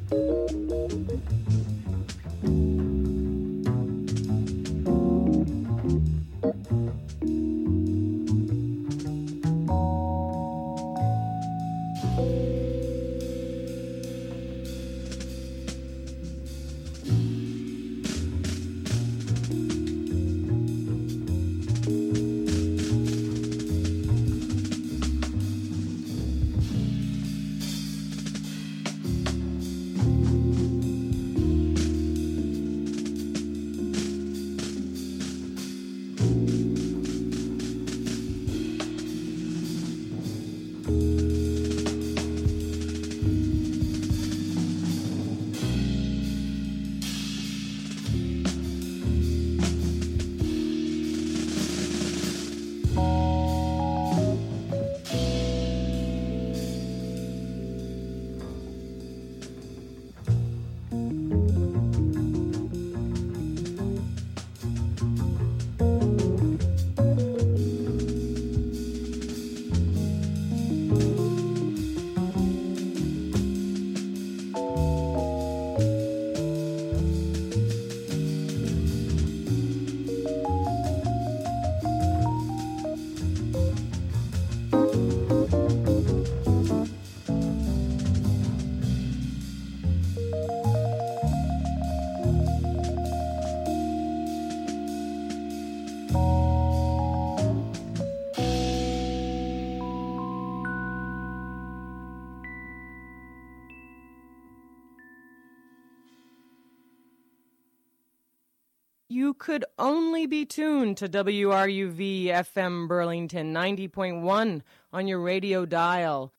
You could only be tuned to WRUV FM Burlington 90.1 on your radio dial.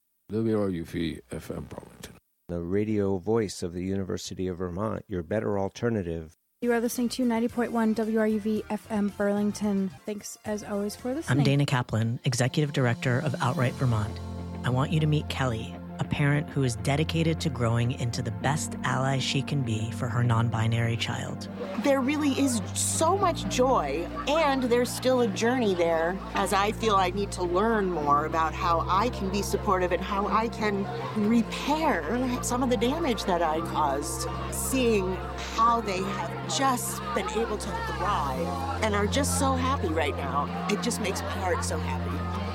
WRUV FM Burlington, the radio voice of the University of Vermont, your better alternative. You are listening to 90.1 WRUV FM Burlington. Thanks, as always, for listening. I'm Dana Kaplan, Executive Director of Outright Vermont. I want you to meet Kelly, a parent who is dedicated to growing into the best ally she can be for her non-binary child. There really is so much joy, and there's still a journey there, as I feel I need to learn more about how I can be supportive and how I can repair some of the damage that I caused. Seeing how they have just been able to thrive and are just so happy right now, it just makes my heart so happy.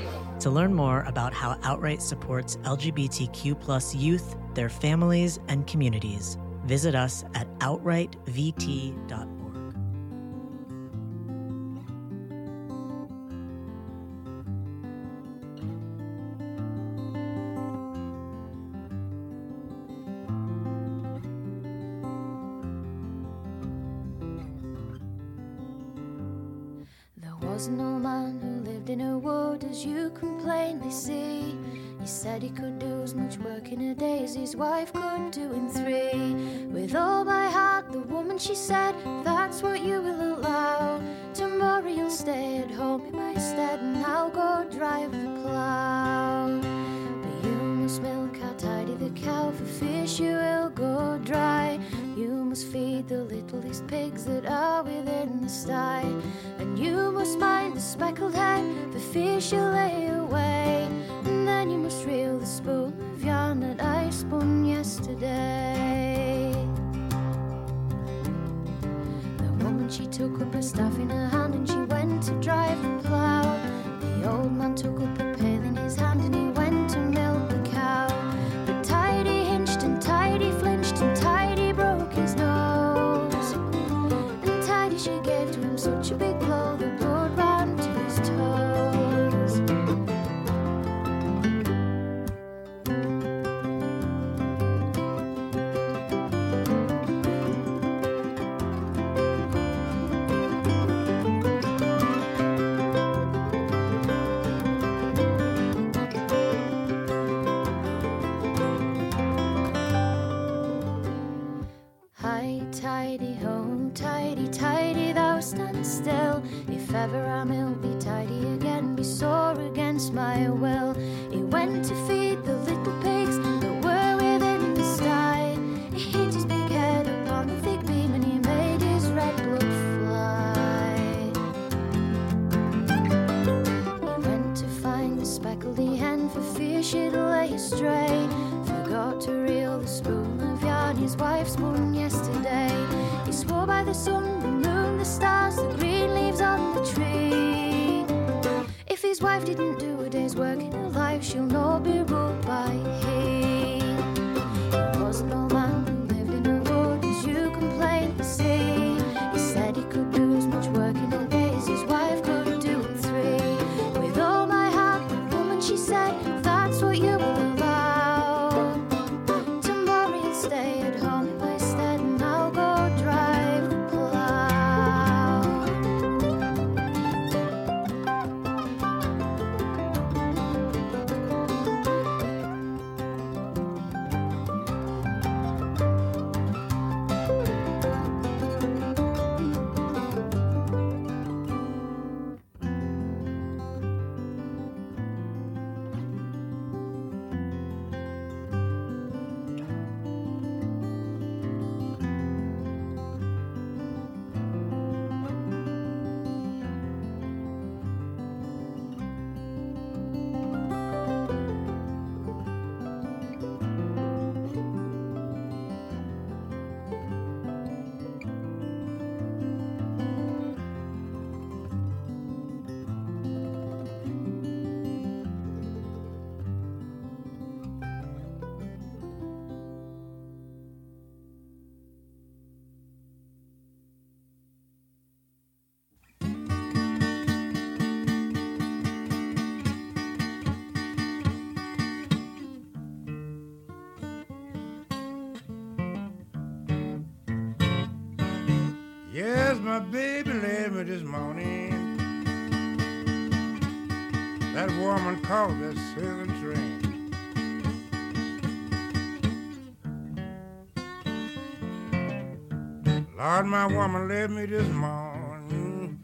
To learn more about how Outright supports LGBTQ+ youth, their families, and communities, visit us at outrightvt.org. There was an old man who lived in a wood, as you can plainly see. He said he could do as much work in a day as his wife could do in 3. With all my heart, the woman, she said, that's what you will allow. Tomorrow you'll stay at home in my stead, and I'll go drive the plough. But you must milk how tidy the cow, for fish you will go dry. You must feed the littlest pigs that are within the sty, and you must mind the speckled hen, for fish you lay away. And then you must reel the spool of yarn that I spun yesterday. The woman, she took up her staff in her hand, and she went to drive the plough. The old man took up a pail in his hand, and he went to milk the cow. But Tidy hinched and Tidy flinched, and Tidy broke his nose. And Tidy, she gave to him such a big blow, the blood ran to his toes. Tidy, ho, tidy, tidy, thou stand still. If ever I will be tidy again, be sore against my will. He went to feed the little pigs that were within the sty. He hit his big head upon the thick beam, and he made his red blood fly. He went to find the speckledy hen, for fear she'd lay astray. Forgot to reel the spool of yarn, he his wife's born yesterday. He swore by the sun, the moon, the stars, the green leaves on the tree. If his wife didn't do a day's work in her life, she'll not be ruled by he. He was an old man who lived in a wood, as you can plainly see. He said he could do as much work in a day as his wife could do in 3. With all my heart, the woman, she said, that's what you will allow. Tomorrow you'll stay at home in my stead, and I'll go drive the plow. Yes, my baby left me this morning. That woman called that southern train. Lord, my woman left me this morning,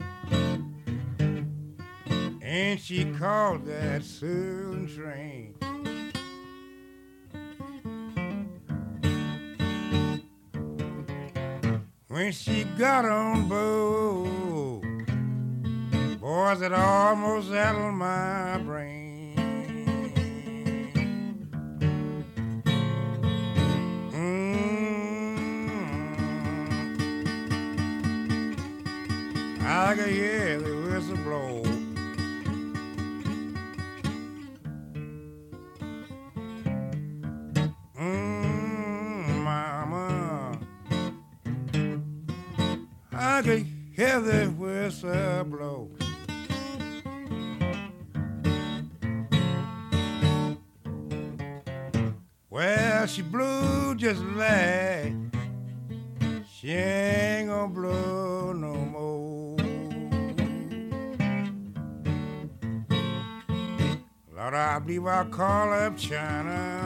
and she called that southern train. When she got on board, boys, it almost settled my brain. I could hear the whistle blow. Mama, I could hear the whistle blow. Well, she blew just like she ain't gonna blow no more. Lord, I believe I'll call up China.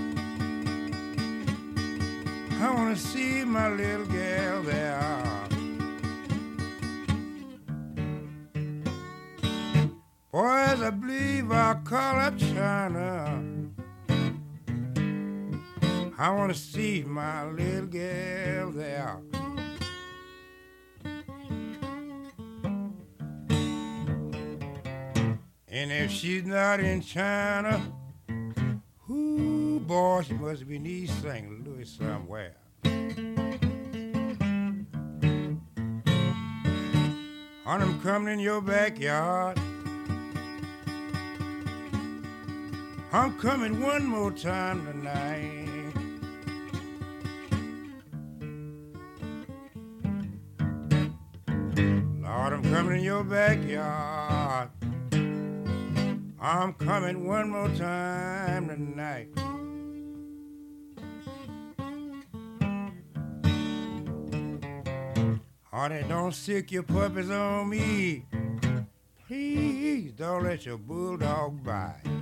I wanna see my little girl there. Boys, I believe I'll call up China. I wanna see my little girl there. And if she's not in China, ooh, boy, she must be in East St. Louis somewhere. I'm coming in your backyard. I'm coming one more time tonight. Lord, I'm coming in your backyard. I'm coming one more time tonight. Honey, don't sick your puppies on me. Please don't let your bulldog bite.